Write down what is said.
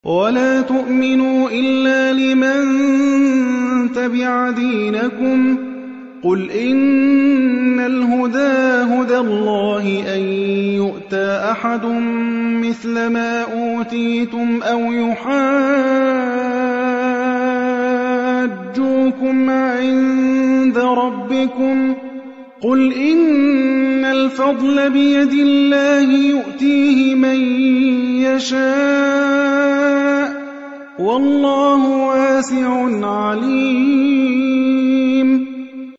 ولا تؤمنوا إلا لمن تبع دينكم قل إن الهدى هدى الله أن يؤتى أحد مثل ما أوتيتم أو يحاجوكم عند ربكم قل إن الفضل بيد الله يؤتيه من يشاء والله واسع عليم